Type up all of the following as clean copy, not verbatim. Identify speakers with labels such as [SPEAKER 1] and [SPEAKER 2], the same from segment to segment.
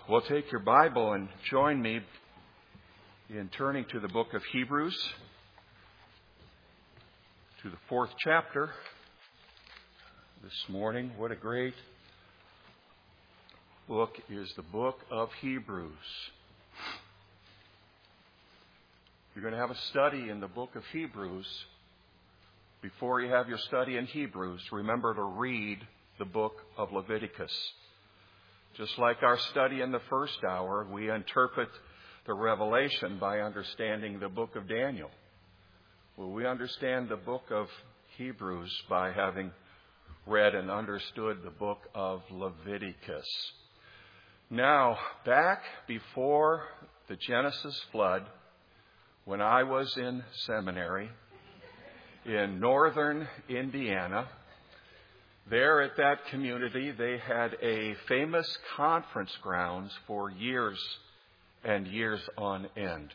[SPEAKER 1] Well, take your Bible and join me in turning to the book of Hebrews, to the 4th chapter this morning. What a great book is the book of Hebrews. You're going to have a study in the book of Hebrews. Before you have your study in Hebrews, remember to read the book of Leviticus. Just like our study in the first hour, we interpret the Revelation by understanding the book of Daniel. Well, we understand the book of Hebrews by having read and understood the book of Leviticus. Now, back before the Genesis flood, when I was in seminary in northern Indiana, there at that community, they had a famous conference grounds for years and years on end.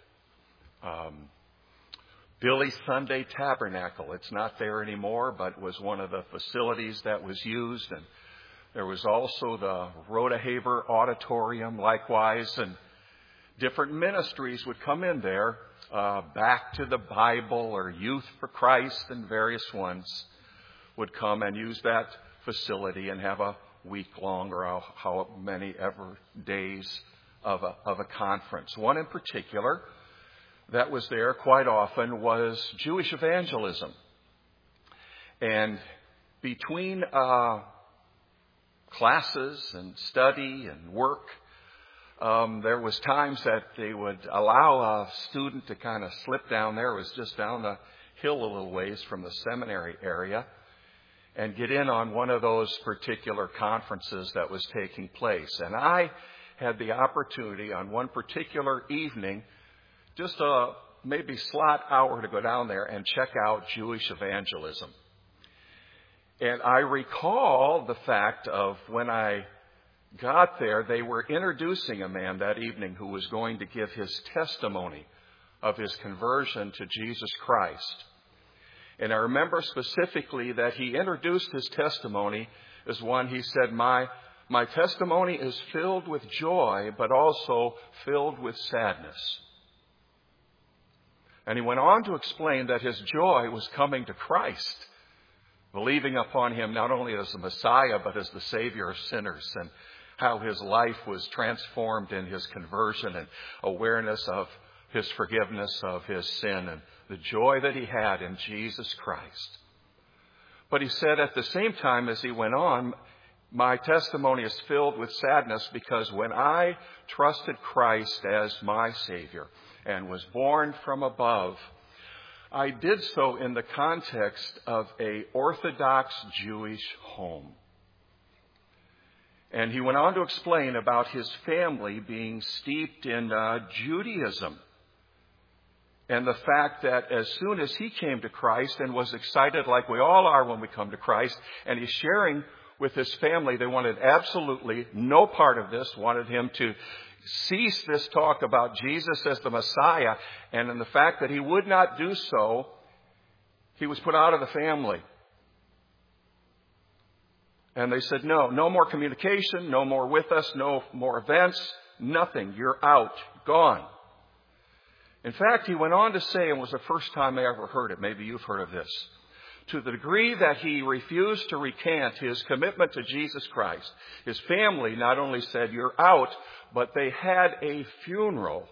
[SPEAKER 1] Billy Sunday Tabernacle. It's not there anymore, but was one of the facilities that was used. And there was also the Rodehaver Auditorium, likewise, and different ministries would come in there, Back to the Bible or Youth for Christ, and various ones would come and use that facility and have a week-long or how many ever days of a conference. One in particular that was there quite often was Jewish evangelism. And between classes and study and work, there was times that they would allow a student to kind of slip down there. It was just down the hill a little ways from the seminary area, and get in on one of those particular conferences that was taking place. And I had the opportunity on one particular evening, just a maybe slot hour, to go down there and check out Jewish evangelism. And I recall the fact of when I got there, they were introducing a man that evening who was going to give his testimony of his conversion to Jesus Christ. And I remember specifically that he introduced his testimony as one, he said, my testimony is filled with joy, but also filled with sadness. And he went on to explain that his joy was coming to Christ, believing upon him not only as the Messiah, but as the Savior of sinners, and how his life was transformed in his conversion and awareness of his forgiveness of his sin and the joy that he had in Jesus Christ. But he said at the same time as he went on, my testimony is filled with sadness because when I trusted Christ as my Savior and was born from above, I did so in the context of an Orthodox Jewish home. And he went on to explain about his family being steeped in Judaism. And the fact that as soon as he came to Christ and was excited like we all are when we come to Christ, and he's sharing with his family, they wanted absolutely no part of this, wanted him to cease this talk about Jesus as the Messiah. And in the fact that he would not do so, he was put out of the family. And they said, no more communication, no more with us, no more events, nothing. You're out, gone. In fact, he went on to say, and it was the first time I ever heard it, maybe you've heard of this, to the degree that he refused to recant his commitment to Jesus Christ, his family not only said, you're out, but they had a funeral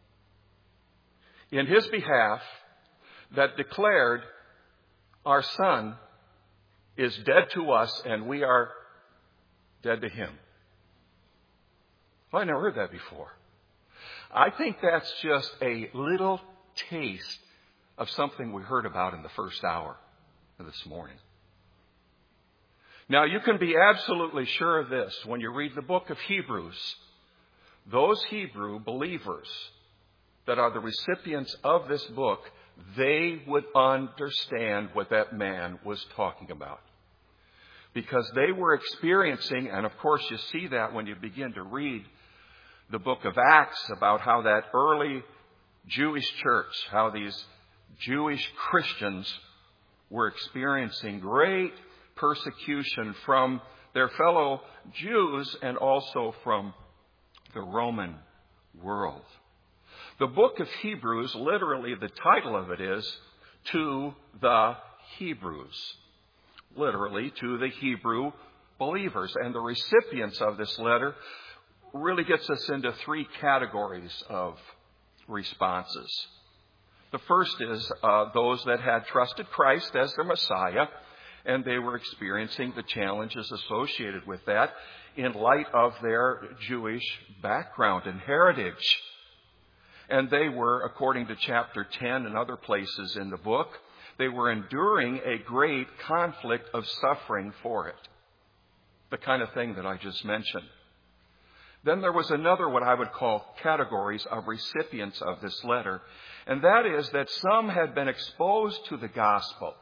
[SPEAKER 1] in his behalf that declared, our son is dead to us and we are dead to him. Well, I never heard that before. I think that's just a little taste of something we heard about in the first hour of this morning. Now, you can be absolutely sure of this. When you read the book of Hebrews, those Hebrew believers that are the recipients of this book, they would understand what that man was talking about. Because they were experiencing, and of course you see that when you begin to read the book of Acts about how that early Jewish church, how these Jewish Christians were experiencing great persecution from their fellow Jews and also from the Roman world. The book of Hebrews, literally the title of it is, To the Hebrews. Literally, to the Hebrew believers. And the recipients of this letter really gets us into three categories of responses. The first is those that had trusted Christ as their Messiah, and they were experiencing the challenges associated with that in light of their Jewish background and heritage. And they were, according to chapter 10 and other places in the book, they were enduring a great conflict of suffering for it. The kind of thing that I just mentioned. Then there was another, what I would call, categories of recipients of this letter. And that is that some had been exposed to the gospel.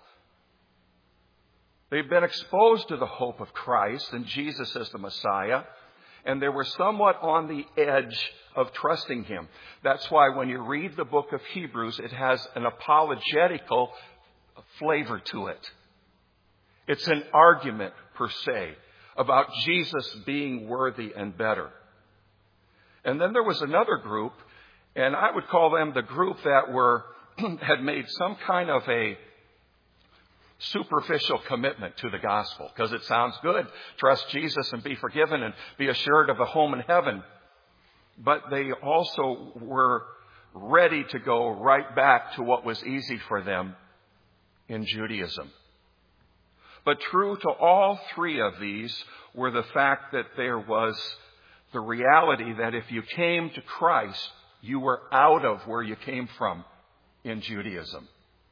[SPEAKER 1] They've been exposed to the hope of Christ and Jesus as the Messiah. And they were somewhat on the edge of trusting Him. That's why when you read the book of Hebrews, it has an apologetical flavor to it. It's an argument, per se, about Jesus being worthy and better. And then there was another group, and I would call them the group that had made some kind of a superficial commitment to the gospel, because it sounds good. Trust Jesus and be forgiven and be assured of a home in heaven. But they also were ready to go right back to what was easy for them in Judaism. But true to all three of these were the fact that there was the reality that if you came to Christ, you were out of where you came from in Judaism.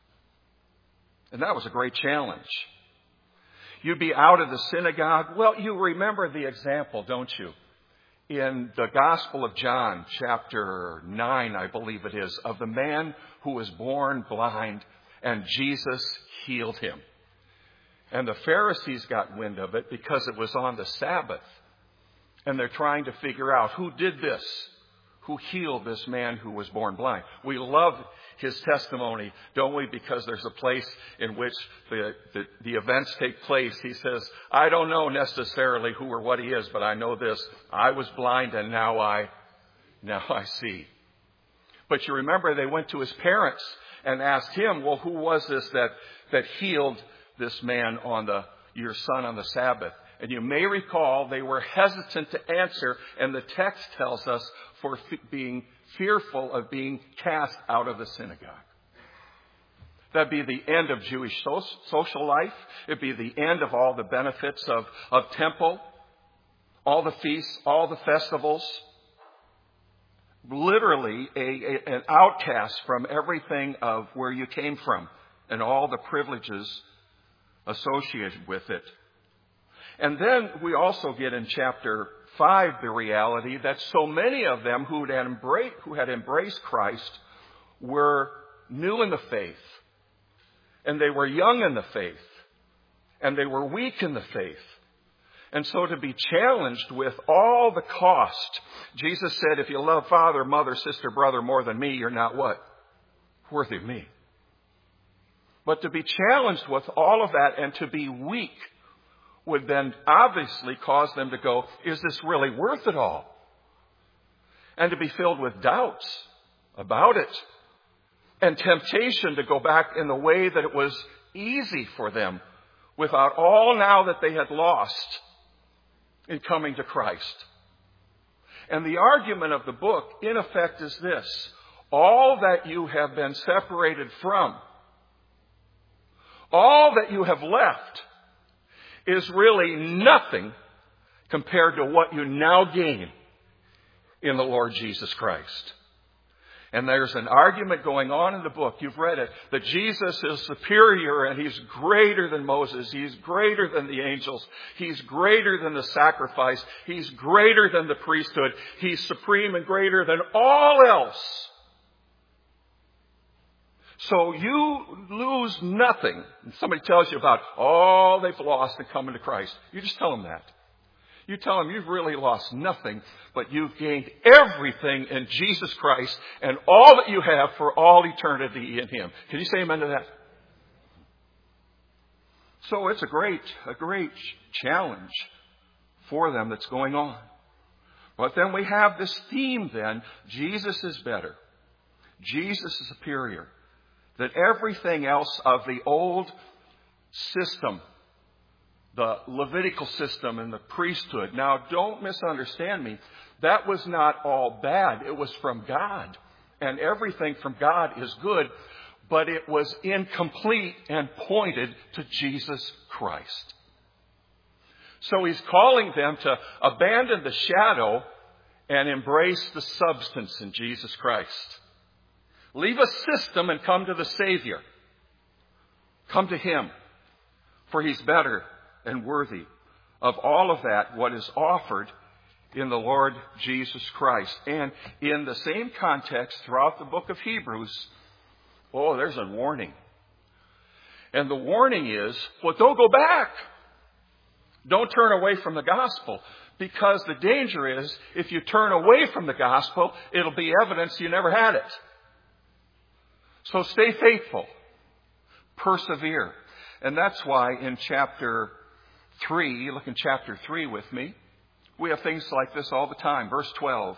[SPEAKER 1] And that was a great challenge. You'd be out of the synagogue. Well, you remember the example, don't you? In the Gospel of John, chapter 9, I believe it is, of the man who was born blind and Jesus healed him. And the Pharisees got wind of it because it was on the Sabbath. And they're trying to figure out who did this, who healed this man who was born blind. We love his testimony, don't we? Because there's a place in which the events take place. He says, I don't know necessarily who or what he is, but I know this. I was blind and now I see. But you remember they went to his parents and asked him, well, who was this that healed this man your son on the Sabbath? And you may recall they were hesitant to answer, and the text tells us for being fearful of being cast out of the synagogue. That'd be the end of Jewish social life. It'd be the end of all the benefits of temple, all the feasts, all the festivals. Literally an outcast from everything of where you came from and all the privileges associated with it. And then we also get in chapter 5 the reality that so many of them who had embraced Christ were new in the faith. And they were young in the faith. And they were weak in the faith. And so to be challenged with all the cost, Jesus said, if you love father, mother, sister, brother more than me, you're not what? Worthy of me. But to be challenged with all of that and to be weak would then obviously cause them to go, is this really worth it all? And to be filled with doubts about it. And temptation to go back in the way that it was easy for them without all now that they had lost in coming to Christ. And the argument of the book, in effect, is this. All that you have been separated from, all that you have left, is really nothing compared to what you now gain in the Lord Jesus Christ. And there's an argument going on in the book, you've read it, that Jesus is superior and He's greater than Moses. He's greater than the angels. He's greater than the sacrifice. He's greater than the priesthood. He's supreme and greater than all else. So you lose nothing. And somebody tells you about all they've lost in coming to Christ. You just tell them that. You tell them you've really lost nothing, but you've gained everything in Jesus Christ and all that you have for all eternity in Him. Can you say amen to that? So it's a great challenge for them that's going on. But then we have this theme then. Jesus is better. Jesus is superior. That everything else of the old system, the Levitical system and the priesthood. Now, don't misunderstand me. That was not all bad. It was from God. And everything from God is good. But it was incomplete and pointed to Jesus Christ. So he's calling them to abandon the shadow and embrace the substance in Jesus Christ. Leave a system and come to the Savior. Come to Him, for He's better and worthy of all of that, what is offered in the Lord Jesus Christ. And in the same context, throughout the book of Hebrews, there's a warning. And the warning is, don't go back. Don't turn away from the gospel. Because the danger is, if you turn away from the gospel, it'll be evidence you never had it. So stay faithful. Persevere. And that's why in chapter 3, look in chapter 3 with me, we have things like this all the time. Verse 12.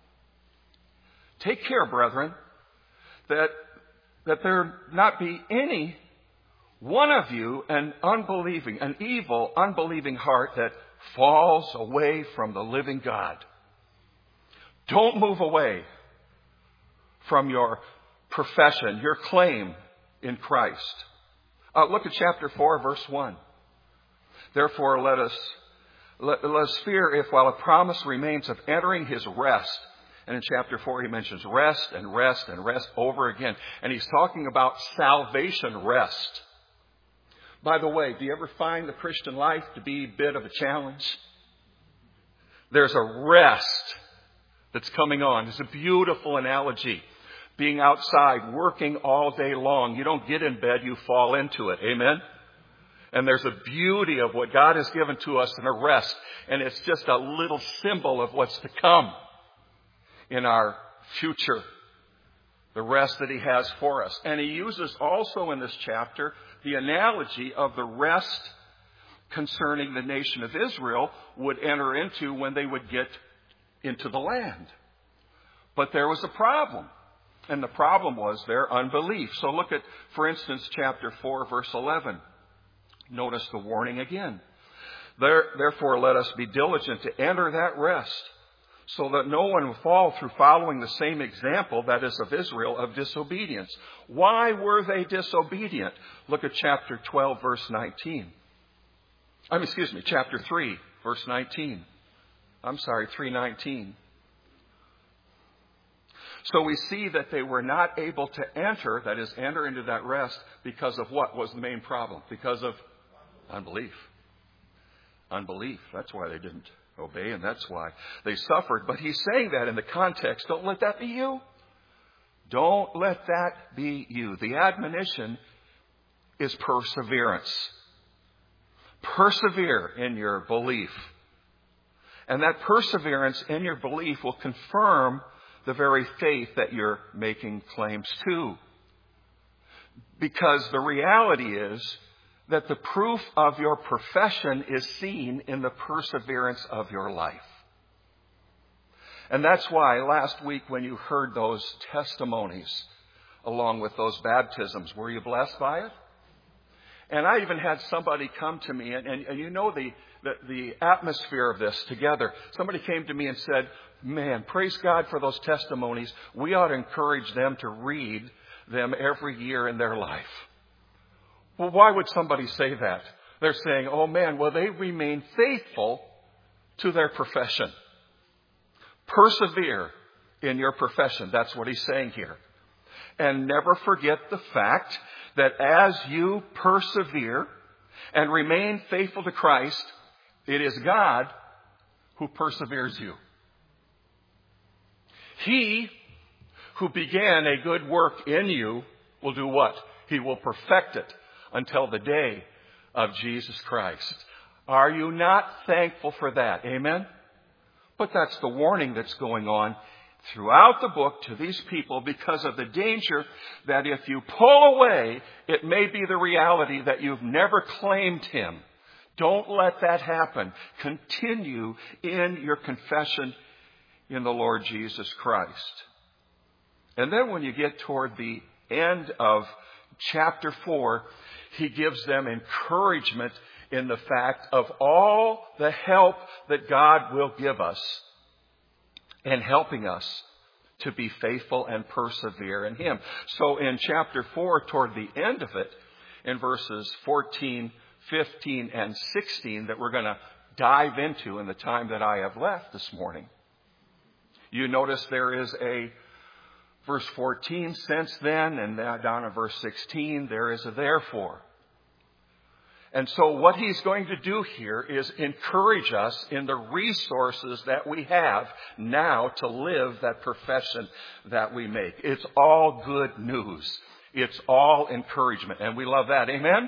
[SPEAKER 1] Take care, brethren, that there not be any one of you an evil, unbelieving heart that falls away from the living God. Don't move away from your profession, your claim in Christ. Look at chapter 4, verse 1. Therefore, let us fear if while a promise remains of entering His rest. And in chapter 4, he mentions rest and rest and rest over again. And he's talking about salvation rest. By the way, do you ever find the Christian life to be a bit of a challenge? There's a rest that's coming on. It's a beautiful analogy. Being outside, working all day long. You don't get in bed, you fall into it. Amen? And there's a beauty of what God has given to us in a rest. And it's just a little symbol of what's to come in our future. The rest that He has for us. And He uses also in this chapter the analogy of the rest concerning the nation of Israel would enter into when they would get into the land. But there was a problem. And the problem was their unbelief. So look at, for instance, chapter 4, verse 11. Notice the warning again. Therefore, let us be diligent to enter that rest, so that no one will fall through following the same example, that is of Israel, of disobedience. Why were they disobedient? Look at chapter 12, verse 19. Chapter 3, verse 19. 3:19. So we see that they were not able to enter, that is, enter into that rest, because of what was the main problem? Because of unbelief. Unbelief. That's why they didn't obey, and that's why they suffered. But he's saying that in the context, don't let that be you. Don't let that be you. The admonition is perseverance. Persevere in your belief. And that perseverance in your belief will confirm the very faith that you're making claims to. Because the reality is that the proof of your profession is seen in the perseverance of your life. And that's why last week when you heard those testimonies along with those baptisms, were you blessed by it? And I even had somebody come to me, and you know the atmosphere of this together. Somebody came to me and said, man, praise God for those testimonies. We ought to encourage them to read them every year in their life. Well, why would somebody say that? They're saying, oh man, well, they remain faithful to their profession. Persevere in your profession. That's what he's saying here. And never forget the fact that as you persevere and remain faithful to Christ, it is God who perseveres you. He who began a good work in you will do what? He will perfect it until the day of Jesus Christ. Are you not thankful for that? Amen? But that's the warning that's going on throughout the book to these people because of the danger that if you pull away, it may be the reality that you've never claimed Him. Don't let that happen. Continue in your confession in the Lord Jesus Christ. And then when you get toward the end of chapter 4, he gives them encouragement in the fact of all the help that God will give us in helping us to be faithful and persevere in Him. So in chapter 4, toward the end of it, in verses 14, 15, and 16 that we're going to dive into in the time that I have left this morning, you notice there is a verse 14, since then, and down in verse 16, there is a therefore. And so what he's going to do here is encourage us in the resources that we have now to live that profession that we make. It's all good news. It's all encouragement. And we love that. Amen?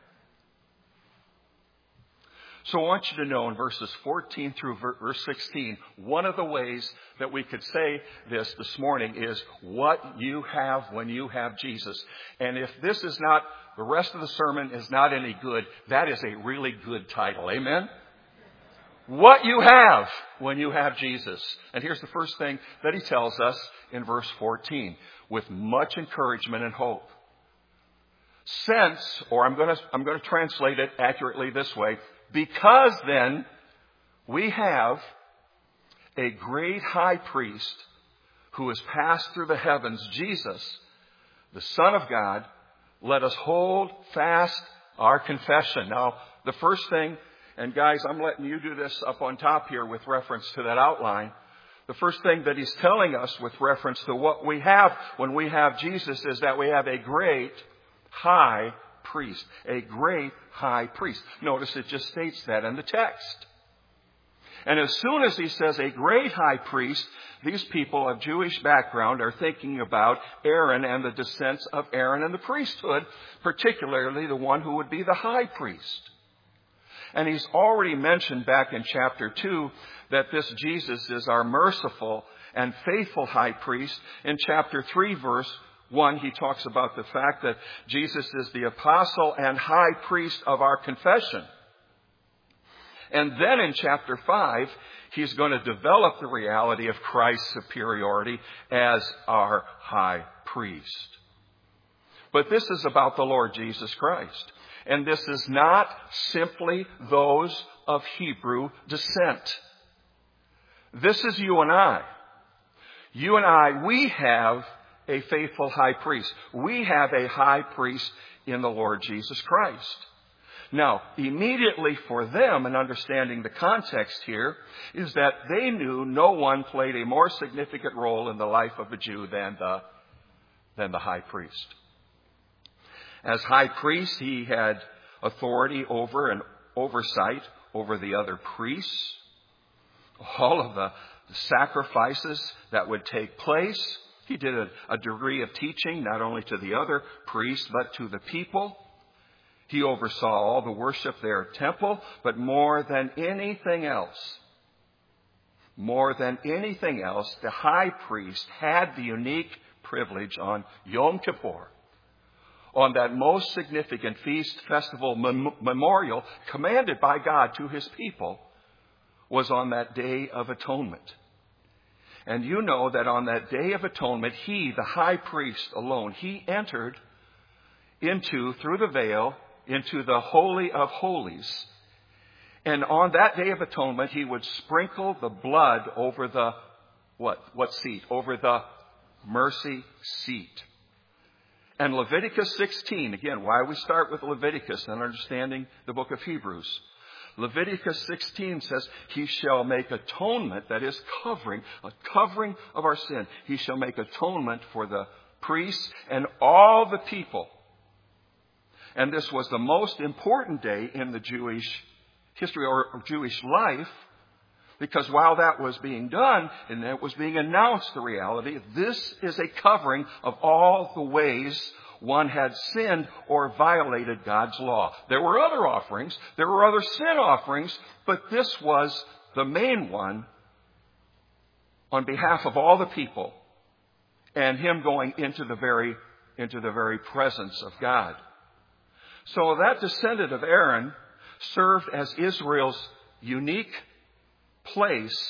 [SPEAKER 1] So I want you to know in verses 14 through verse 16, one of the ways that we could say this morning is what you have when you have Jesus. And if this is not, the rest of the sermon is not any good, that is a really good title. Amen? What you have when you have Jesus. And here's the first thing that he tells us in verse 14, with much encouragement and hope. Since, or I'm going to translate it accurately this way, because then we have a great high priest who has passed through the heavens, Jesus, the Son of God, let us hold fast our confession. Now, the first thing, and guys, I'm letting you do this up on top here with reference to that outline. The first thing that he's telling us with reference to what we have when we have Jesus is that we have a great high priest. A great high priest. Notice it just states that in the text. And as soon as he says a great high priest, these people of Jewish background are thinking about Aaron and the descents of Aaron and the priesthood, particularly the one who would be the high priest. And he's already mentioned back in chapter 2 that this Jesus is our merciful and faithful high priest. In chapter 3, verse 1, he talks about the fact that Jesus is the apostle and high priest of our confession. And then in chapter 5, he's going to develop the reality of Christ's superiority as our high priest. But this is about the Lord Jesus Christ. And this is not simply those of Hebrew descent. This is you and I. You and I, we have a faithful high priest. We have a high priest in the Lord Jesus Christ. Now, immediately for them, and understanding the context here, is that they knew no one played a more significant role in the life of a Jew than the high priest. As high priest, he had authority over and oversight over the other priests, all of the sacrifices that would take place. He did a degree of teaching, not only to the other priests, but to the people. He oversaw all the worship there at temple, but more than anything else, the high priest had the unique privilege on Yom Kippur, on that most significant feast, festival, memorial commanded by God to his people, was on that Day of Atonement. And you know that on that Day of Atonement, he, the high priest alone, he entered through the veil, into the Holy of Holies. And on that Day of Atonement, he would sprinkle the blood over the, what seat? Over the mercy seat. And Leviticus 16, again, why we start with Leviticus and understanding the book of Hebrews. Leviticus 16 says, he shall make atonement, that is a covering of our sin. He shall make atonement for the priests and all the people. And this was the most important day in the Jewish history or Jewish life, because while that was being done and it was being announced, the reality, this is a covering of all the ways one had sinned or violated God's law. There were other offerings, there were other sin offerings, but this was the main one on behalf of all the people, and him going into the very presence of God. So that descendant of Aaron served as Israel's unique place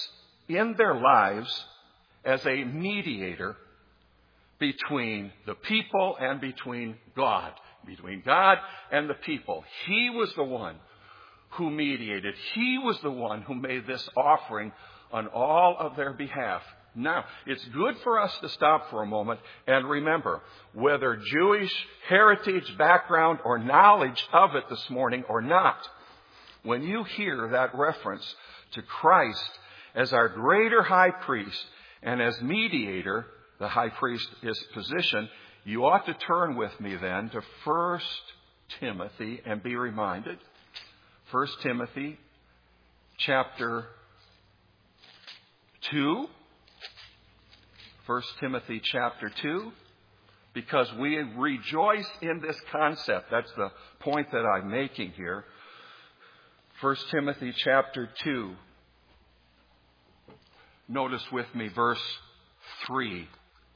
[SPEAKER 1] in their lives as a mediator between the people and between God and the people. He was the one who mediated. He was the one who made this offering on all of their behalf. Now, it's good for us to stop for a moment and remember, whether Jewish heritage, background, or knowledge of it this morning or not, when you hear that reference to Christ as our greater high priest and as mediator, the high priest is position, you ought to turn with me then to 1 Timothy and be reminded. 1 Timothy chapter 2. 1 Timothy chapter 2. Because we rejoice in this concept. That's the point that I'm making here. 1 Timothy chapter 2. Notice with me verse 3.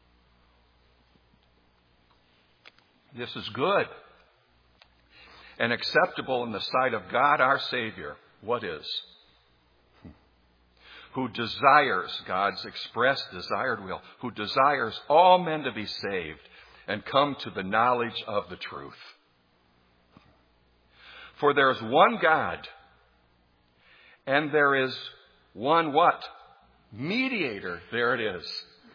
[SPEAKER 1] This is good and acceptable in the sight of God our Savior. What is? Who desires, God's expressed desired will, who desires all men to be saved and come to the knowledge of the truth. For there is one God, and there is one what? Mediator, there it is.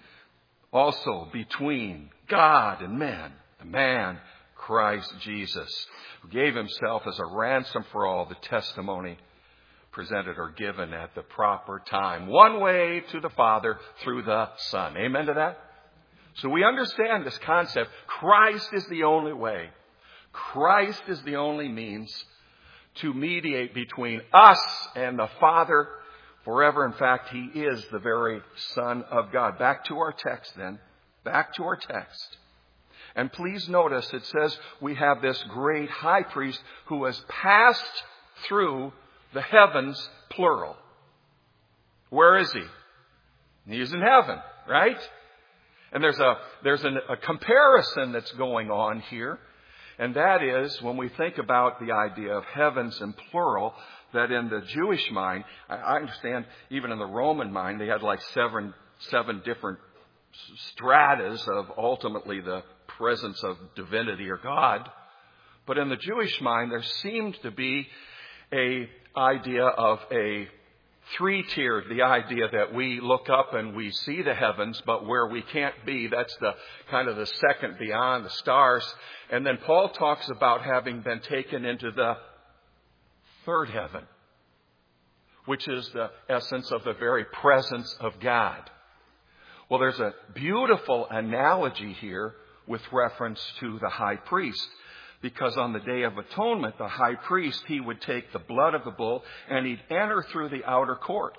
[SPEAKER 1] Also between God and men, the man Christ Jesus, who gave himself as a ransom for all, the testimony presented or given at the proper time. One way to the Father through the Son. Amen to that? So we understand this concept. Christ is the only way. Christ is the only means to mediate between us and the Father forever. In fact, He is the very Son of God. Back to our text then. Back to our text. And please notice it says we have this great high priest who has passed through the heavens, plural. Where is He? He's in heaven, right? And there's a comparison that's going on here. And that is, when we think about the idea of heavens in plural, that in the Jewish mind, I understand even in the Roman mind, they had like seven different stratas of ultimately the presence of divinity or God. But in the Jewish mind, there seemed to be a idea of a three-tiered, the idea that we look up and we see the heavens, but where we can't be, that's the kind of the second beyond the stars. And then Paul talks about having been taken into the third heaven, which is the essence of the very presence of God. Well, there's a beautiful analogy here with reference to the high priest. Because on the Day of Atonement, the high priest, he would take the blood of the bull and he'd enter through the outer court.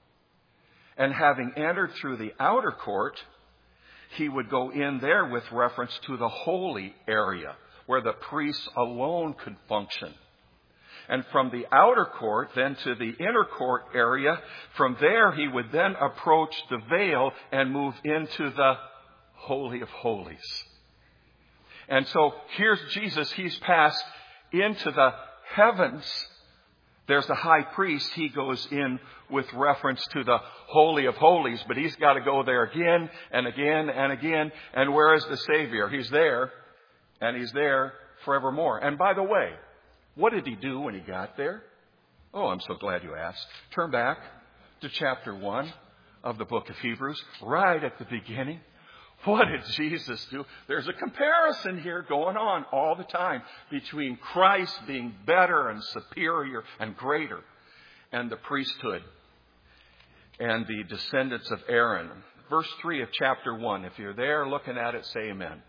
[SPEAKER 1] And having entered through the outer court, he would go in there with reference to the holy area, where the priests alone could function. And from the outer court, then to the inner court area, from there he would then approach the veil and move into the Holy of Holies. And so here's Jesus. He's passed into the heavens. There's the high priest. He goes in with reference to the Holy of Holies, but he's got to go there again and again and again. And where is the Savior? He's there, and he's there forevermore. And by the way, what did he do when he got there? Oh, I'm so glad you asked. Turn back to chapter 1 of the book of Hebrews, right at the beginning. What did Jesus do? There's a comparison here going on all the time between Christ being better and superior and greater and the priesthood and the descendants of Aaron. Verse 3 of chapter 1. If you're there looking at it, say amen.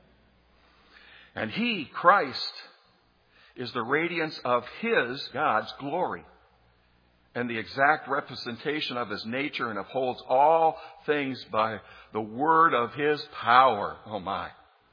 [SPEAKER 1] And He, Christ, is the radiance of His, God's glory, and the exact representation of His nature, and upholds all things by the word of His power. Oh my.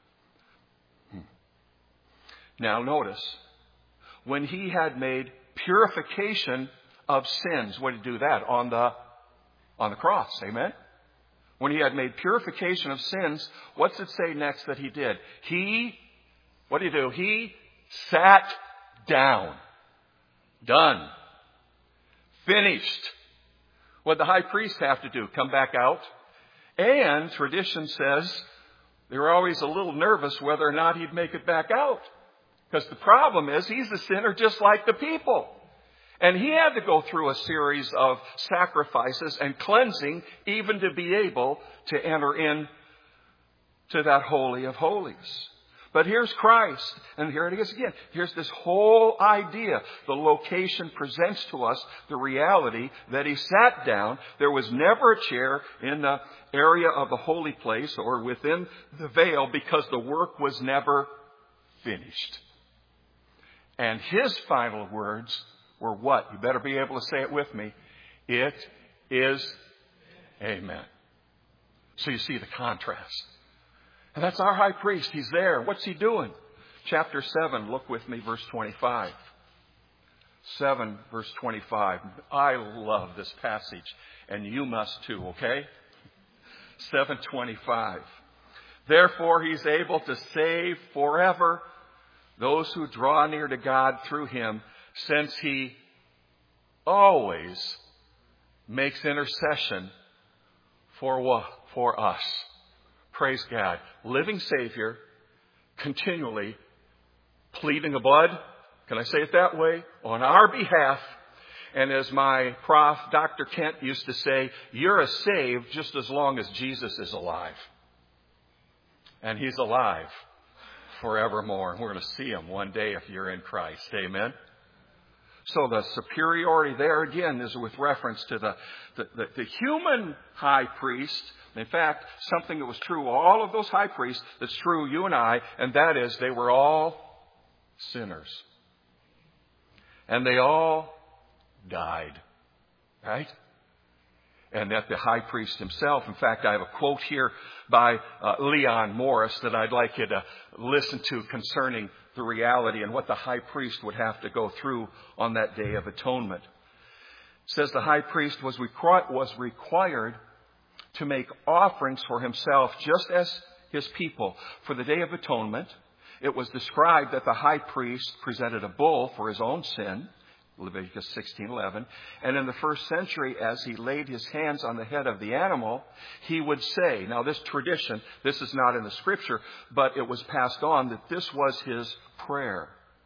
[SPEAKER 1] Now notice, when He had made purification of sins, what did He do that? On the cross, amen? When He had made purification of sins, what's it say next that He did? What did He do? He sat down. Done. Finished. What did the high priest have to do? Come back out? And tradition says they were always a little nervous whether or not he'd make it back out. Because the problem is he's a sinner just like the people. And he had to go through a series of sacrifices and cleansing even to be able to enter in to that Holy of Holies. But here's Christ, and here it is again. Here's this whole idea. The location presents to us the reality that he sat down. There was never a chair in the area of the holy place or within the veil because the work was never finished. And his final words were what? You better be able to say it with me. It is amen. So you see the contrast. And that's our high priest. He's there. What's he doing? Chapter 7, look with me, verse 25. 7, verse 25. I love this passage, and you must too, okay? 7:25. Therefore, he's able to save forever those who draw near to God through him, since he always makes intercession for what? For us. Praise God. Living Savior, continually pleading the blood, can I say it that way, on our behalf. And as my prof, Dr. Kent, used to say, you're saved just as long as Jesus is alive. And he's alive forevermore. And we're going to see him one day if you're in Christ. Amen. So the superiority there again is with reference to the human high priest. In fact, something that was true, all of those high priests, that's true you and I, and that is they were all sinners. And they all died. Right? And that the high priest himself, in fact, I have a quote here by Leon Morris that I'd like you to listen to concerning the reality and what the high priest would have to go through on that Day of Atonement. It says the high priest was required to make offerings for himself just as his people. For the Day of Atonement, it was described that the high priest presented a bull for his own sin, Leviticus 16:11. And in the first century, as he laid his hands on the head of the animal, he would say, now this tradition, this is not in the scripture, but it was passed on that this was his prayer.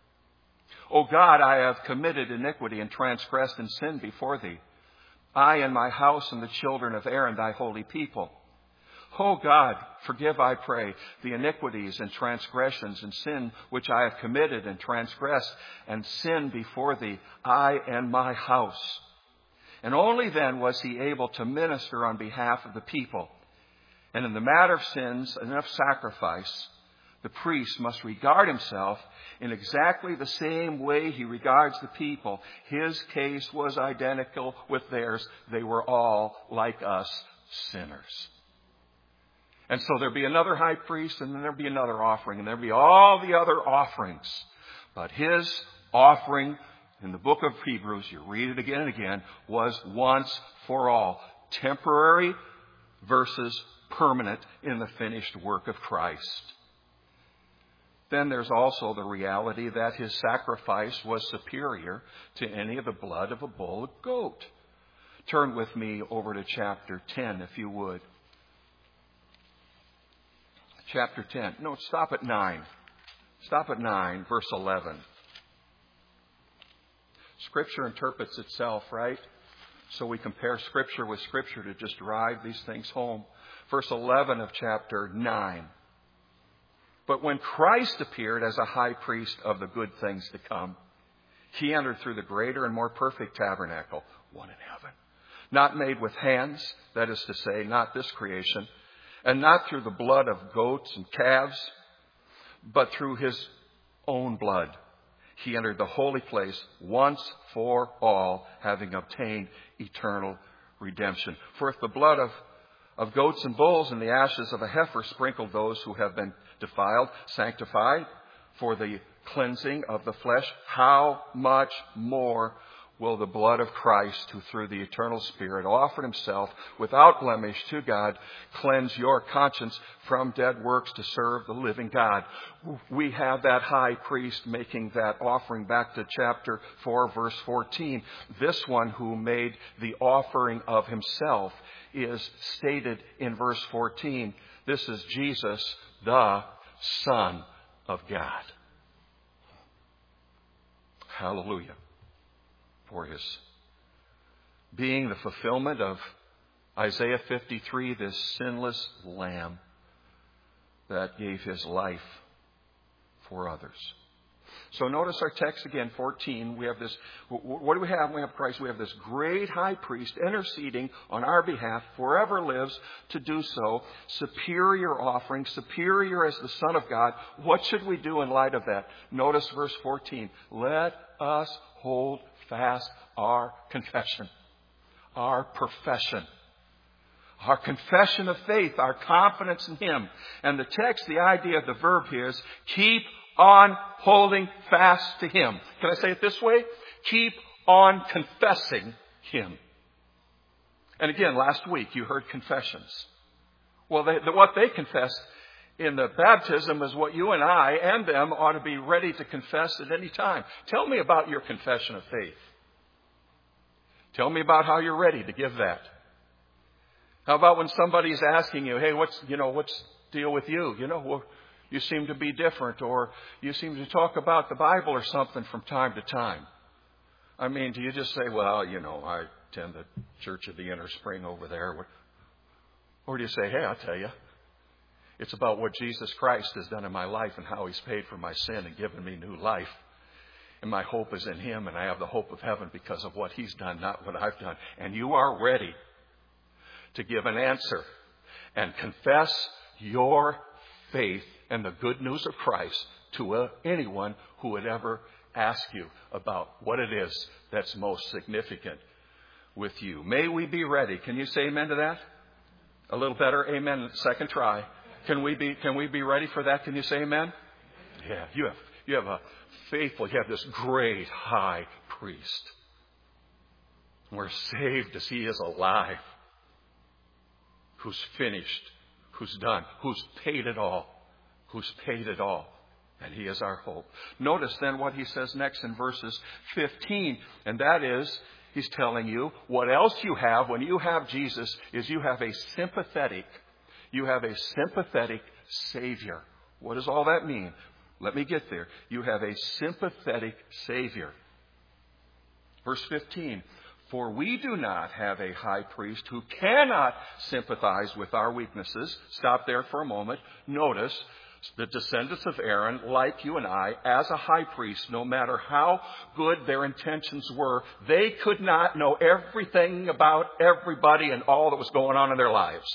[SPEAKER 1] O God, I have committed iniquity and transgressed and sinned before thee. I and my house and the children of Aaron, thy holy people. O God, forgive, I pray, the iniquities and transgressions and sin which I have committed and transgressed and sinned before thee, I and my house. And only then was he able to minister on behalf of the people. And in the matter of sins and of sacrifice, the priest must regard himself in exactly the same way he regards the people. His case was identical with theirs. They were all, like us, sinners. And so there'd be another high priest, and then there'd be another offering, and there'd be all the other offerings. But his offering in the book of Hebrews, you read it again and again, was once for all. Temporary versus permanent in the finished work of Christ. Then there's also the reality that his sacrifice was superior to any of the blood of a bull or goat. Turn with me over to chapter 10, if you would. Chapter 10. No, stop at 9. Stop at 9, verse 11. Scripture interprets itself, right? So we compare Scripture with Scripture to just drive these things home. Verse 11 of chapter 9. But when Christ appeared as a high priest of the good things to come, he entered through the greater and more perfect tabernacle, one in heaven, not made with hands, that is to say, not this creation, and not through the blood of goats and calves, but through his own blood. He entered the holy place once for all, having obtained eternal redemption. For if the blood of goats and bulls and the ashes of a heifer sprinkled those who have been defiled, sanctified for the cleansing of the flesh, how much more will the blood of Christ, who through the eternal Spirit offered himself without blemish to God, cleanse your conscience from dead works to serve the living God. We have that high priest making that offering. Back to chapter 4, verse 14. This one who made the offering of himself is stated in verse 14. This is Jesus, the Son of God. Hallelujah. For his being the fulfillment of Isaiah 53, this sinless lamb that gave his life for others. So notice our text again, 14. We have this, what do we have? We have Christ. We have this great high priest interceding on our behalf, forever lives to do so. Superior offering, superior as the Son of God. What should we do in light of that? Notice verse 14. Let us hold fast our confession, our profession, our confession of faith, our confidence in him. And the text, the idea of the verb here is keep on holding fast to him. Can I say it this way? Keep on confessing him. And again, last week you heard confessions. Well, what they confessed in the baptism is what you and I and them ought to be ready to confess at any time. Tell me about your confession of faith. Tell me about how you're ready to give that. How about when somebody's asking you, hey, what's the deal with you? You seem to be different, or you seem to talk about the Bible or something from time to time. I mean, do you just say, well, I attend the Church of the Inner Spring over there? Or do you say, hey, I'll tell you, it's about what Jesus Christ has done in my life and how he's paid for my sin and given me new life. And my hope is in him, and I have the hope of heaven because of what he's done, not what I've done. And you are ready to give an answer and confess your faith and the good news of Christ to anyone who would ever ask you about what it is that's most significant with you. May we be ready. Can you say amen to that? A little better. Amen. Second try. Can we be ready for that? Can you say amen? Yeah, you have a faithful, you have this great high priest. We're saved as he is alive. Who's finished, who's done, who's paid it all. Who's paid it all. And he is our hope. Notice then what he says next in verses 15. And that is, he's telling you, what else you have when you have Jesus is you have a sympathetic Savior. What does all that mean? Let me get there. You have a sympathetic Savior. Verse 15. For we do not have a high priest who cannot sympathize with our weaknesses. Stop there for a moment. Notice, the descendants of Aaron, like you and I, as a high priest, no matter how good their intentions were, they could not know everything about everybody and all that was going on in their lives.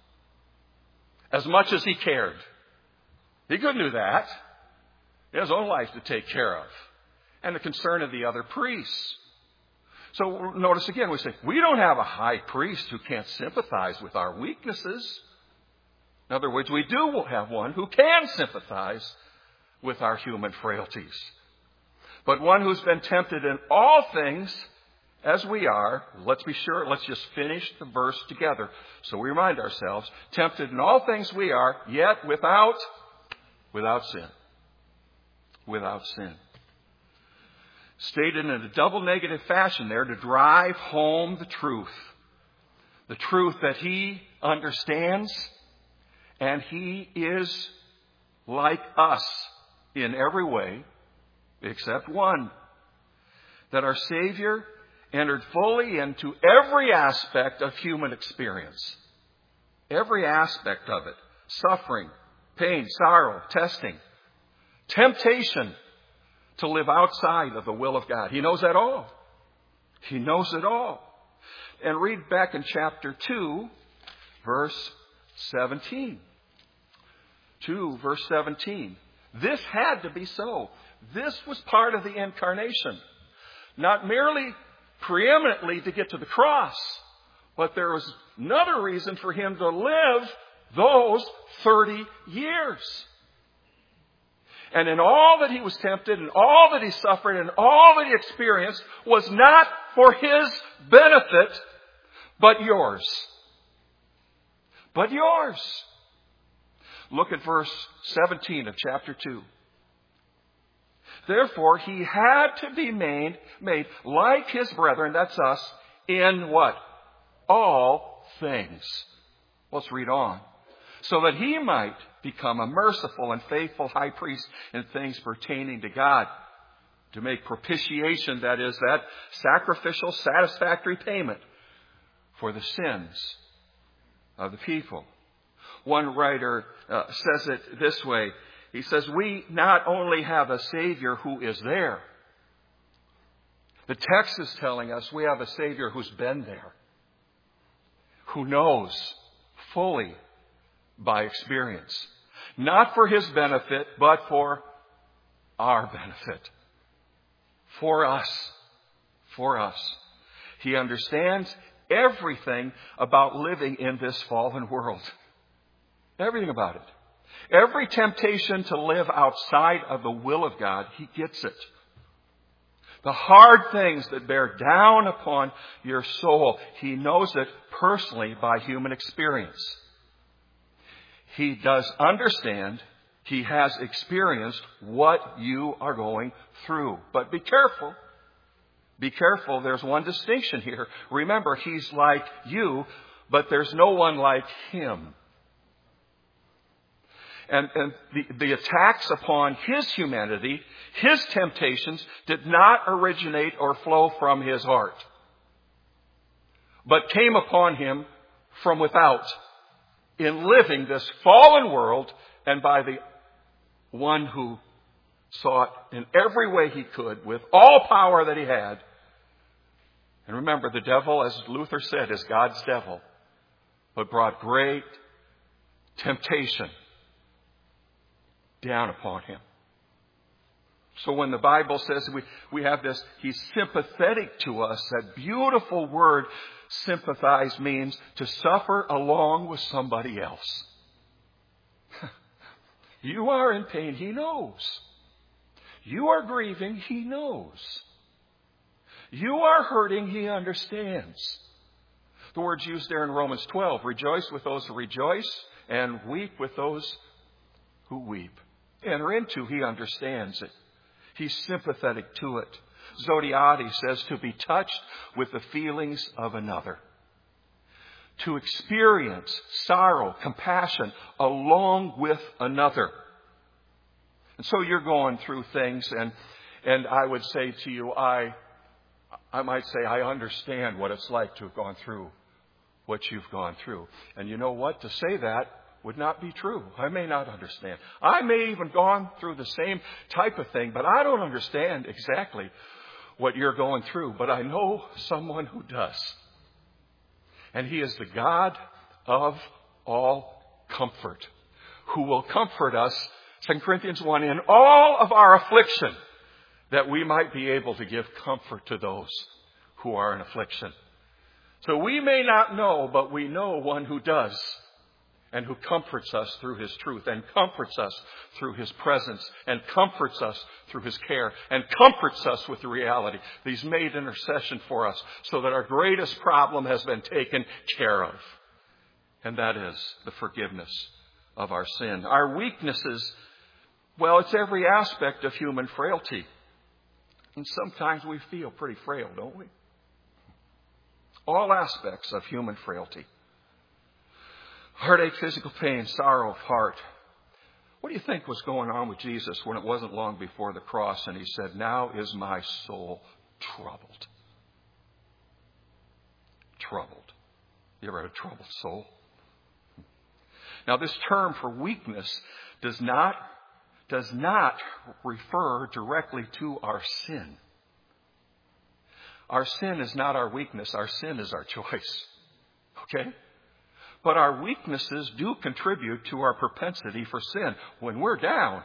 [SPEAKER 1] As much as he cared. He couldn't do that. He had his own life to take care of. And the concern of the other priests. So notice again, we say, we don't have a high priest who can't sympathize with our weaknesses. In other words, we do have one who can sympathize with our human frailties. But one who's been tempted in all things as we are. Let's be sure. Let's just finish the verse together. So we remind ourselves, tempted in all things we are, yet without sin. Without sin. Stated in a double negative fashion there to drive home the truth. The truth that he understands. And he is like us in every way, except one. That our Savior entered fully into every aspect of human experience. Every aspect of it. Suffering, pain, sorrow, testing, temptation to live outside of the will of God. He knows that all. He knows it all. And read back in chapter 2, verse 17. 2, verse 17. This had to be so. This was part of the incarnation. Not merely preeminently to get to the cross, but there was another reason for him to live those 30 years. And in all that he was tempted and all that he suffered and all that he experienced was not for his benefit, but yours. But yours. Look at verse 17 of chapter 2. Therefore, he had to be made like his brethren, that's us, in what? All things. Let's read on. So that he might become a merciful and faithful high priest in things pertaining to God, to make propitiation, that is, that sacrificial, satisfactory payment for the sins of the people. One writer says it this way. He says, we not only have a Savior who is there. The text is telling us we have a Savior who's been there, who knows fully by experience. Not for his benefit, but for our benefit. For us. For us. He understands everything about living in this fallen world. Everything about it. Every temptation to live outside of the will of God, he gets it. The hard things that bear down upon your soul, he knows it personally by human experience. He does understand, he has experienced what you are going through. But be careful. Be careful. There's one distinction here. Remember, he's like you, but there's no one like him. And the attacks upon his humanity, his temptations, did not originate or flow from his heart, but came upon him from without, in living this fallen world, and by the one who sought in every way he could, with all power that he had. And remember, the devil, as Luther said, is God's devil, but brought great temptation down upon him. So when the Bible says we have this, he's sympathetic to us, that beautiful word, sympathize, means to suffer along with somebody else. You are in pain, he knows. You are grieving, he knows. You are hurting, he understands. The word's used there in Romans 12. Rejoice with those who rejoice and weep with those who weep. Enter into, he understands it. He's sympathetic to it. Zodiati says to be touched with the feelings of another. To experience sorrow, compassion along with another. And so you're going through things, and I would say to you, I might say I understand what it's like to have gone through what you've gone through. And you know what? To say that would not be true. I may not understand. I may even gone through the same type of thing, but I don't understand exactly what you're going through. But I know someone who does. And he is the God of all comfort, who will comfort us, 2 Corinthians 1, in all of our affliction, that we might be able to give comfort to those who are in affliction. So we may not know, but we know one who does, and who comforts us through his truth, and comforts us through his presence, and comforts us through his care, and comforts us with the reality that he's made intercession for us so that our greatest problem has been taken care of. And that is the forgiveness of our sin. Our weaknesses, well, it's every aspect of human frailty. And sometimes we feel pretty frail, don't we? All aspects of human frailty. Heartache, physical pain, sorrow of heart. What do you think was going on with Jesus when it wasn't long before the cross and he said, now is my soul troubled? Troubled. You ever had a troubled soul? Now this term for weakness does not refer directly to our sin. Our sin is not our weakness. Our sin is our choice. Okay? But our weaknesses do contribute to our propensity for sin. When we're down,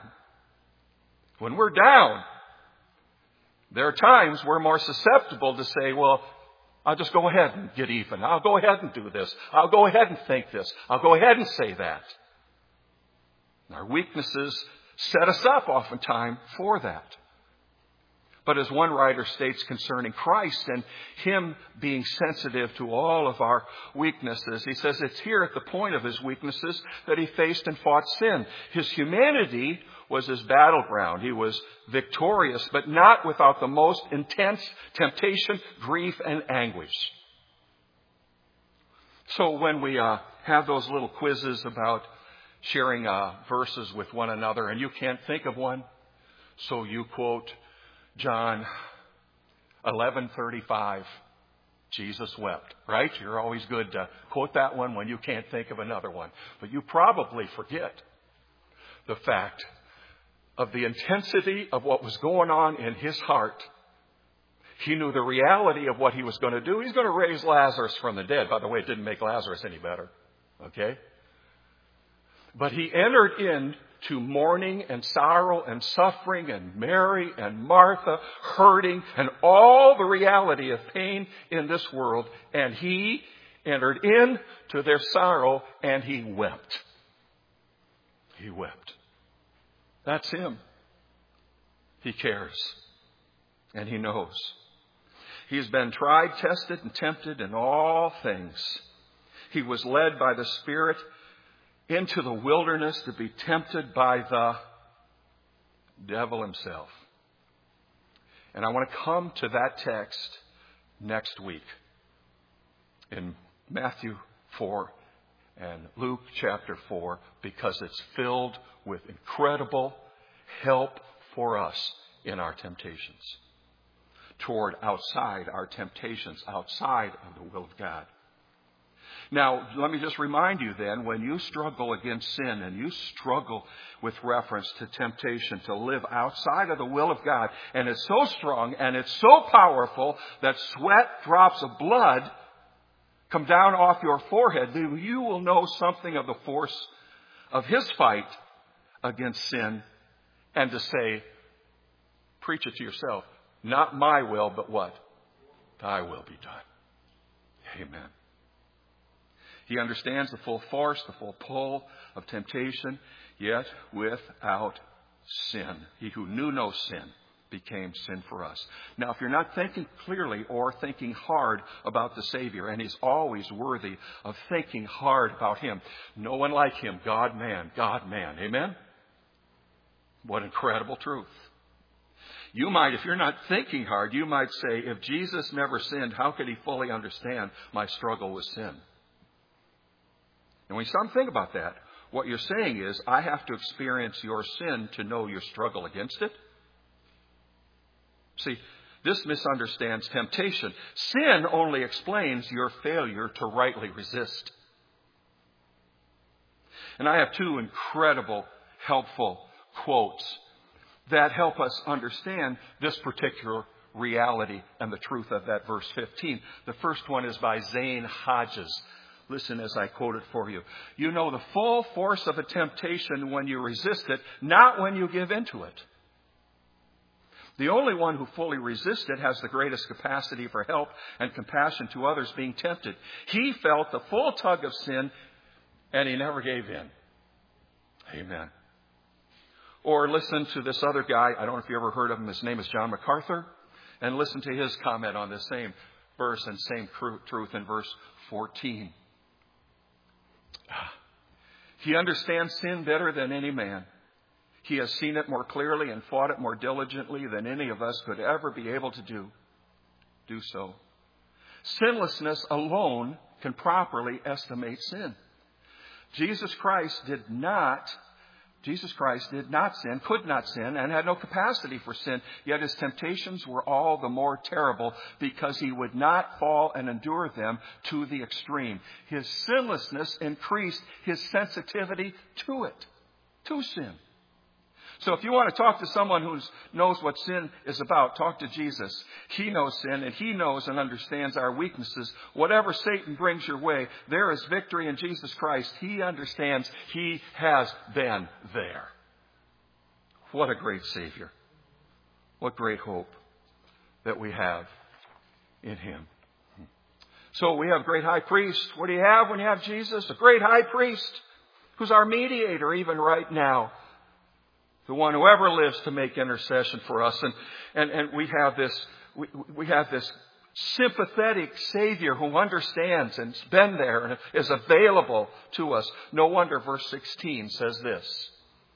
[SPEAKER 1] there are times we're more susceptible to say, well, I'll just go ahead and get even. I'll go ahead and do this. I'll go ahead and think this. I'll go ahead and say that. And our weaknesses set us up oftentimes for that. But as one writer states concerning Christ and Him being sensitive to all of our weaknesses, he says it's here at the point of His weaknesses that He faced and fought sin. His humanity was His battleground. He was victorious, but not without the most intense temptation, grief, and anguish. So when we have those little quizzes about sharing verses with one another, and you can't think of one, so you quote John 11:35, Jesus wept, right? You're always good to quote that one when you can't think of another one. But you probably forget the fact of the intensity of what was going on in His heart. He knew the reality of what He was going to do. He's going to raise Lazarus from the dead. By the way, it didn't make Lazarus any better. Okay? But He entered into mourning and sorrow and suffering and Mary and Martha hurting and all the reality of pain in this world. And He entered into their sorrow and He wept. He wept. That's Him. He cares. And He knows. He's been tried, tested, and tempted in all things. He was led by the Spirit into the wilderness to be tempted by the devil himself. And I want to come to that text next week in Matthew 4 and Luke chapter 4, because it's filled with incredible help for us in our temptations. Toward outside our temptations, outside of the will of God. Now, let me just remind you then, when you struggle against sin and you struggle with reference to temptation to live outside of the will of God, and it's so strong and it's so powerful that sweat drops of blood come down off your forehead, then you will know something of the force of His fight against sin, and to say, preach it to yourself. Not my will, but what? Thy will be done. Amen. He understands the full force, the full pull of temptation, yet without sin. He who knew no sin became sin for us. Now, if you're not thinking clearly or thinking hard about the Savior, and He's always worthy of thinking hard about Him. No one like Him. God, man. God, man. Amen? What incredible truth. You might, if you're not thinking hard, you might say, if Jesus never sinned, how could He fully understand my struggle with sin? And when you stop and think about that, what you're saying is, I have to experience your sin to know your struggle against it. See, this misunderstands temptation. Sin only explains your failure to rightly resist. And I have two incredible, helpful quotes that help us understand this particular reality and the truth of that verse 15. The first one is by Zane Hodges. Listen as I quote it for you. You know the full force of a temptation when you resist it, not when you give into it. The only one who fully resists it has the greatest capacity for help and compassion to others being tempted. He felt the full tug of sin, and he never gave in. Amen. Or listen to this other guy. I don't know if you ever heard of him. His name is John MacArthur. And listen to his comment on this same verse and same truth in verse 14. He understands sin better than any man. He has seen it more clearly and fought it more diligently than any of us could ever be able to do so. Sinlessness alone can properly estimate sin. Jesus Christ did not sin, could not sin, and had no capacity for sin. Yet His temptations were all the more terrible because He would not fall and endure them to the extreme. His sinlessness increased His sensitivity to it, to sin. So if you want to talk to someone who knows what sin is about, talk to Jesus. He knows sin, and He knows and understands our weaknesses. Whatever Satan brings your way, there is victory in Jesus Christ. He understands. He has been there. What a great Savior. What great hope that we have in Him. So we have a great high priest. What do you have when you have Jesus? A great high priest who's our mediator even right now. The one who ever lives to make intercession for us. And we have this sympathetic Savior who understands and has been there and is available to us. No wonder verse 16 says this.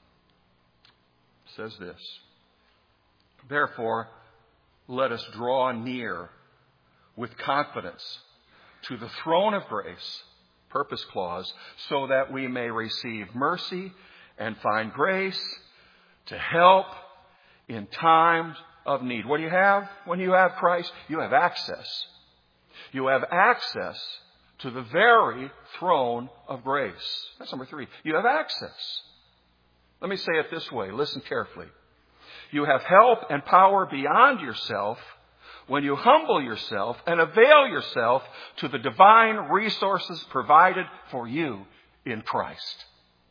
[SPEAKER 1] Therefore, let us draw near with confidence to the throne of grace, purpose clause, so that we may receive mercy and find grace to help in times of need. What do you have when you have Christ? You have access. You have access to the very throne of grace. That's number 3. You have access. Let me say it this way. Listen carefully. You have help and power beyond yourself when you humble yourself and avail yourself to the divine resources provided for you in Christ.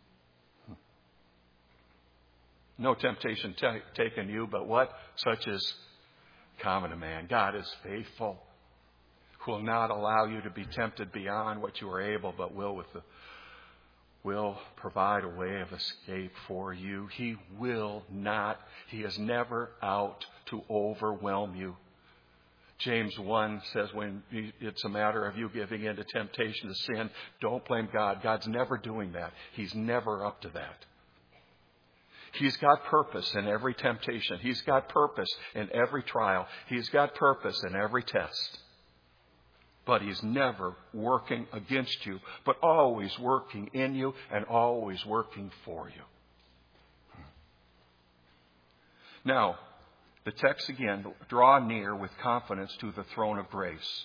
[SPEAKER 1] No temptation taken you, but what? Such is common to man. God is faithful, will not allow you to be tempted beyond what you are able, but will provide a way of escape for you. He will not. He is never out to overwhelm you. James 1 says when it's a matter of you giving in to temptation to sin, don't blame God. God's never doing that. He's never up to that. He's got purpose in every temptation. He's got purpose in every trial. He's got purpose in every test. But He's never working against you, but always working in you and always working for you. Now, the text again, draw near with confidence to the throne of grace.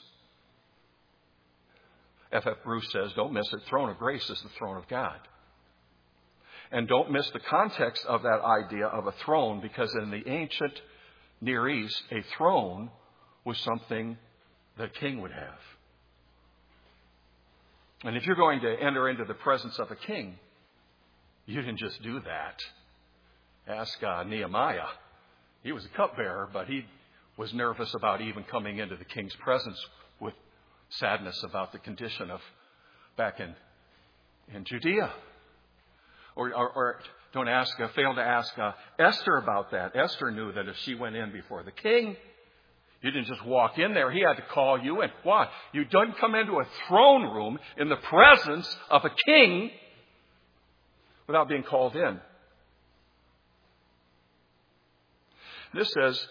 [SPEAKER 1] F.F. Bruce says, don't miss it. Throne of grace is the throne of God. And don't miss the context of that idea of a throne, because in the ancient Near East, a throne was something that a king would have. And if you're going to enter into the presence of a king, you didn't just do that. Ask Nehemiah. He was a cupbearer, but he was nervous about even coming into the king's presence with sadness about the condition of back in Judea. Or don't fail to ask Esther about that. Esther knew that if she went in before the king, you didn't just walk in there. He had to call you in. Why? You don't come into a throne room in the presence of a king without being called in. This says,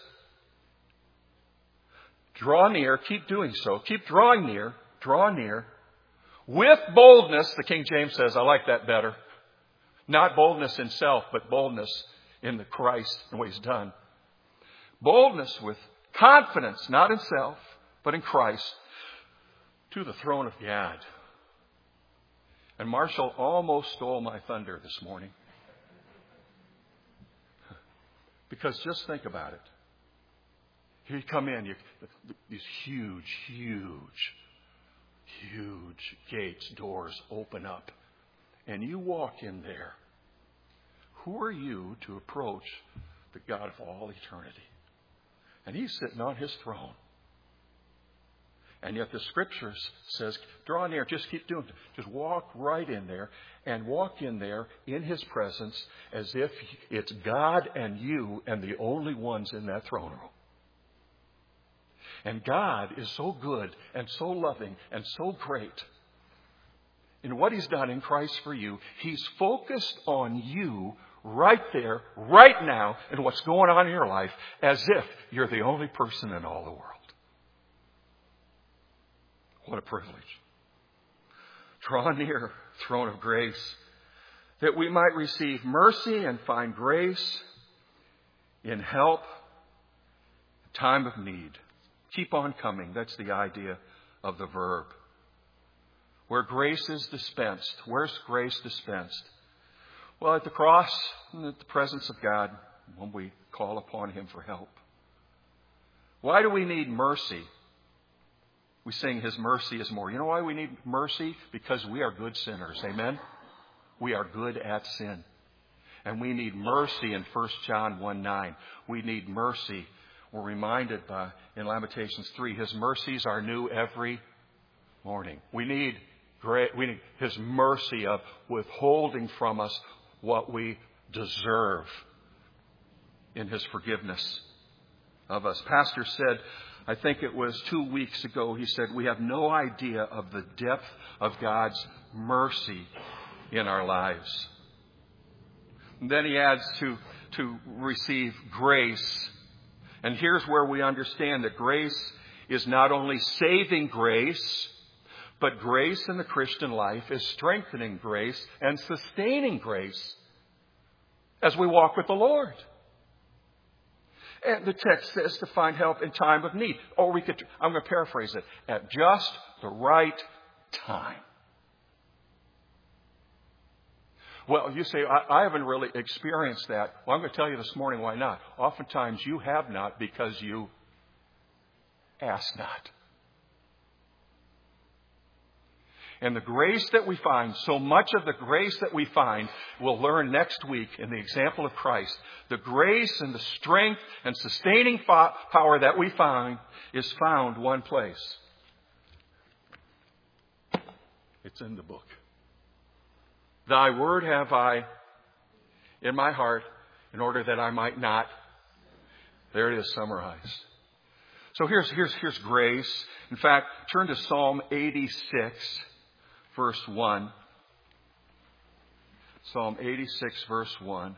[SPEAKER 1] draw near, keep doing so. Keep drawing near, draw near. With boldness, the King James says, I like that better. Not boldness in self, but boldness in the Christ and what He's done. Boldness with confidence, not in self, but in Christ, to the throne of God. And Marshall almost stole my thunder this morning. Because just think about it. Here you come in, these huge gates, doors open up. And you walk in there. Who are you to approach the God of all eternity? And He's sitting on His throne. And yet the Scripture says, draw near, just keep doing it. Just walk right in there and walk in there in His presence as if it's God and you and the only ones in that throne room. And God is so good and so loving and so great in what He's done in Christ for you. He's focused on you right there, right now, in what's going on in your life, as if you're the only person in all the world. What a privilege. Draw near, throne of grace, that we might receive mercy and find grace in help, time of need. Keep on coming. That's the idea of the verb. Where grace is dispensed. Where's grace dispensed? Well, at the cross and at the presence of God when we call upon Him for help. Why do we need mercy? We sing His mercy is more. You know why we need mercy? Because we are good sinners. Amen? We are good at sin. And we need mercy in 1 John 1:9. We need mercy. We're reminded in Lamentations 3, His mercies are new every morning. We need His mercy of withholding from us what we deserve. in His forgiveness of us. Pastor said, I think it was 2 weeks ago, he said, we have no idea of the depth of God's mercy in our lives. And then he adds to receive grace. And here's where we understand that grace is not only saving grace, but grace in the Christian life is strengthening grace and sustaining grace as we walk with the Lord. And the text says to find help in time of need. Or I'm going to paraphrase it, at just the right time. Well, you say, I haven't really experienced that. Well, I'm going to tell you this morning why not. Oftentimes you have not because you ask not. And the grace that we find, so much of the grace that we find, we'll learn next week in the example of Christ. The grace and the strength and sustaining power that we find is found one place. It's in the book. Thy word have I in my heart in order that I might not. There it is summarized. So here's grace. In fact, turn to Psalm 86, verse 1. Psalm 86, verse 1.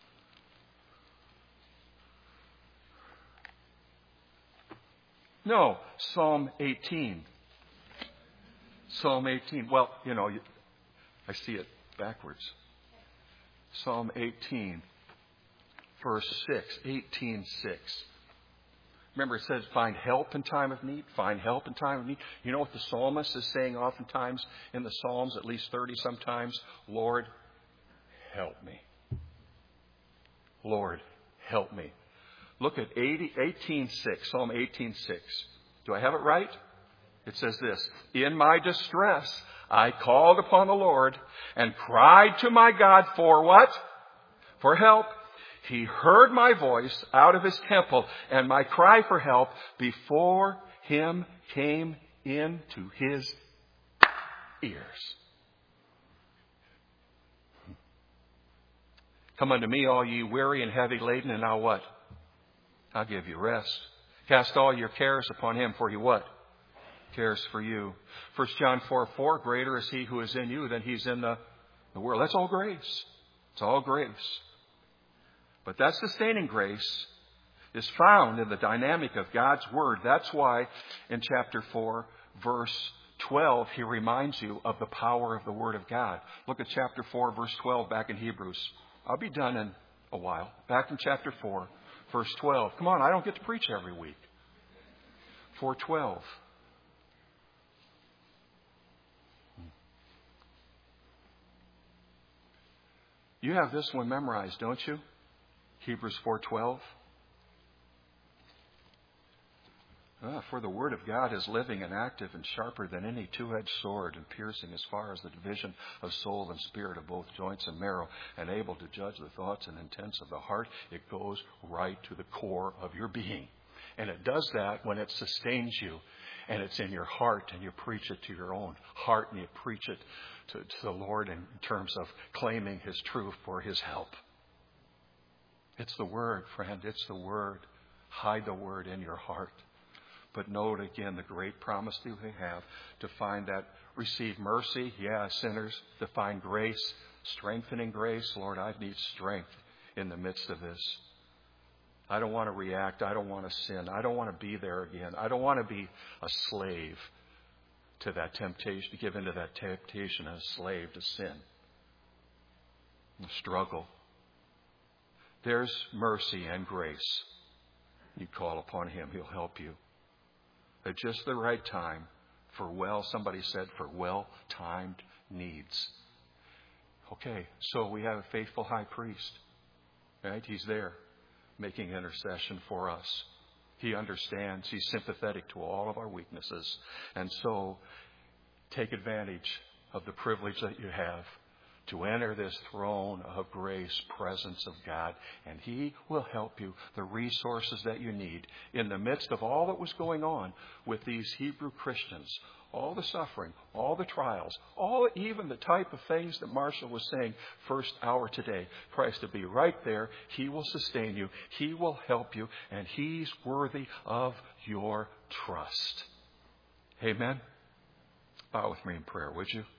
[SPEAKER 1] No, Psalm 18. Psalm 18. Well, I see it backwards. Psalm 18, verse 6. 18:6. Remember, it says, find help in time of need. Find help in time of need. You know what the psalmist is saying oftentimes in the Psalms, at least 30 sometimes? Lord, help me. Lord, help me. Look at 18:6, Psalm 18:6. Do I have it right? It says this, in my distress, I called upon the Lord and cried to my God for what? For help. He heard my voice out of His temple, and my cry for help before Him came into His ears. Come unto me, all ye weary and heavy laden, and I'll what? I'll give you rest. Cast all your cares upon Him, for He what? Cares for you. 1 John 4:4, greater is He who is in you than he's in the world. That's all grace. It's all grace. But that sustaining grace is found in the dynamic of God's Word. That's why in chapter 4, verse 12, he reminds you of the power of the Word of God. Look at chapter 4, verse 12 back in Hebrews. I'll be done in a while. Back in chapter 4, verse 12. Come on, I don't get to preach every week. 4:12. You have this one memorized, don't you? Hebrews 4:12. For the word of God is living and active and sharper than any two-edged sword, and piercing as far as the division of soul and spirit, of both joints and marrow, and able to judge the thoughts and intents of the heart. It goes right to the core of your being. And it does that when it sustains you, and it's in your heart, and you preach it to your own heart, and you preach it to the Lord in terms of claiming His truth for His help. It's the Word, friend. It's the Word. Hide the Word in your heart. But note again the great promise that we have to find that, receive mercy, sinners, to find grace, strengthening grace. Lord, I need strength in the midst of this. I don't want to react. I don't want to sin. I don't want to be there again. I don't want to be a slave to that temptation, to give into that temptation, and a slave to sin. The struggle. There's mercy and grace. You call upon Him. He'll help you. At just the right time, somebody said, for well-timed needs. Okay, so we have a faithful high priest. Right? He's there making intercession for us. He understands. He's sympathetic to all of our weaknesses. And so, take advantage of the privilege that you have to enter this throne of grace presence of God, and He will help you the resources that you need in the midst of all that was going on with these Hebrew Christians, all the suffering, all the trials, even the type of things that Marshall was saying first hour today. Christ to be right there. He will sustain you. He will help you, and He's worthy of your trust. Amen. Bow with me in prayer, would you?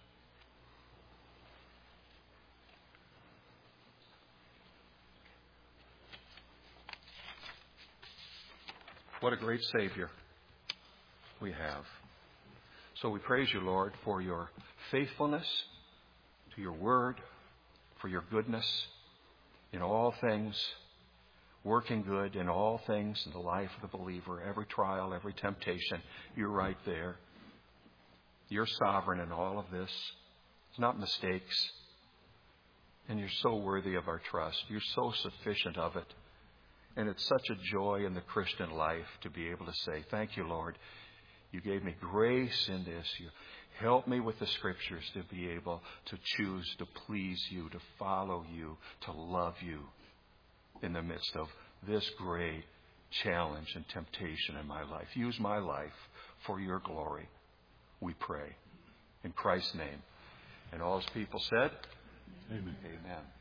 [SPEAKER 1] What a great Savior we have. So we praise you, Lord, for your faithfulness to your word, for your goodness in all things, working good in all things in the life of the believer, every trial, every temptation. You're right there. You're sovereign in all of this. It's not mistakes. And you're so worthy of our trust. You're so sufficient of it. And it's such a joy in the Christian life to be able to say, thank you, Lord. You gave me grace in this. You helped me with the Scriptures to be able to choose to please you, to follow you, to love you in the midst of this great challenge and temptation in my life. Use my life for your glory, we pray. In Christ's name. And all His people said, Amen. Amen.